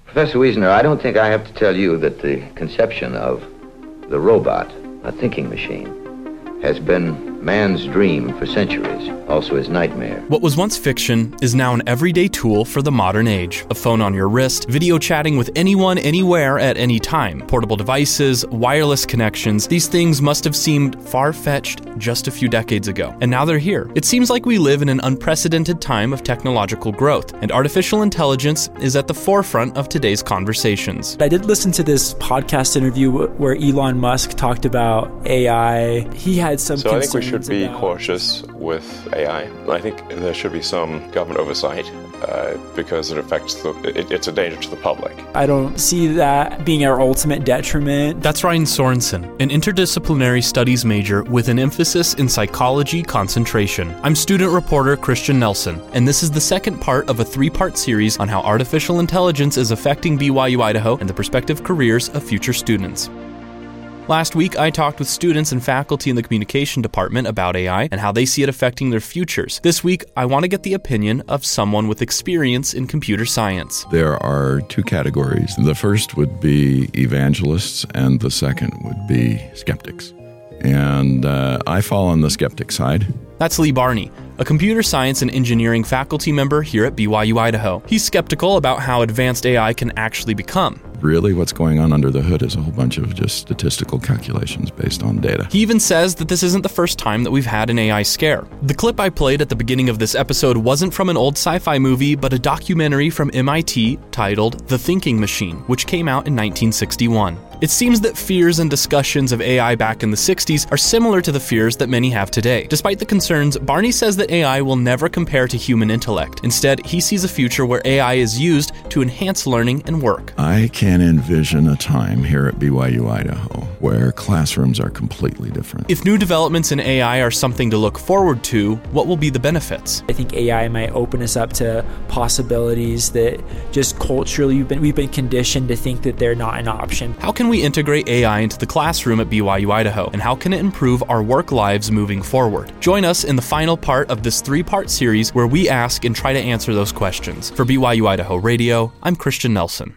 Professor Wiesner, I don't think I have to tell you that the conception of the robot, a thinking machine, has been man's dream for centuries, also his nightmare. What was once fiction is now an everyday tool for the modern age. A phone on your wrist, video chatting with anyone, anywhere, at any time. Portable devices, wireless connections, these things must have seemed far-fetched just a few decades ago. And now they're here. It seems like we live in an unprecedented time of technological growth, and artificial intelligence is at the forefront of today's conversations. I did listen to this podcast interview where Elon Musk talked about AI. He had some concerns. I think we should be cautious with AI. I think there should be some government oversight because it affects it's a danger to the public. I don't see that being our ultimate detriment. That's Ryan Sorensen, an interdisciplinary studies major with an emphasis in psychology concentration. I'm student reporter Christian Nelson, and this is the second part of a 3-part series on how artificial intelligence is affecting BYU Idaho and the prospective careers of future students. Last week, I talked with students and faculty in the communication department about AI and how they see it affecting their futures. This week, I want to get the opinion of someone with experience in computer science. There are 2 categories. The first would be evangelists, and the second would be skeptics. And I fall on the skeptic side. That's Lee Barney, a computer science and engineering faculty member here at BYU Idaho. He's skeptical about how advanced AI can actually become. Really, what's going on under the hood is a whole bunch of just statistical calculations based on data. He even says that this isn't the first time that we've had an AI scare. The clip I played at the beginning of this episode wasn't from an old sci-fi movie, but a documentary from MIT titled The Thinking Machine, which came out in 1961. It seems that fears and discussions of AI back in the 60s are similar to the fears that many have today. Despite the concerns, Barney says that AI will never compare to human intellect. Instead, he sees a future where AI is used to enhance learning and work. I can envision a time here at BYU Idaho where classrooms are completely different. If new developments in AI are something to look forward to, what will be the benefits? I think AI might open us up to possibilities that just culturally we've been conditioned to think that they're not an option. How can we integrate AI into the classroom at BYU Idaho, and how can it improve our work lives moving forward? Join us in the final part of this 3-part series where we ask and try to answer those questions. For BYU Idaho Radio, I'm Christian Nelson.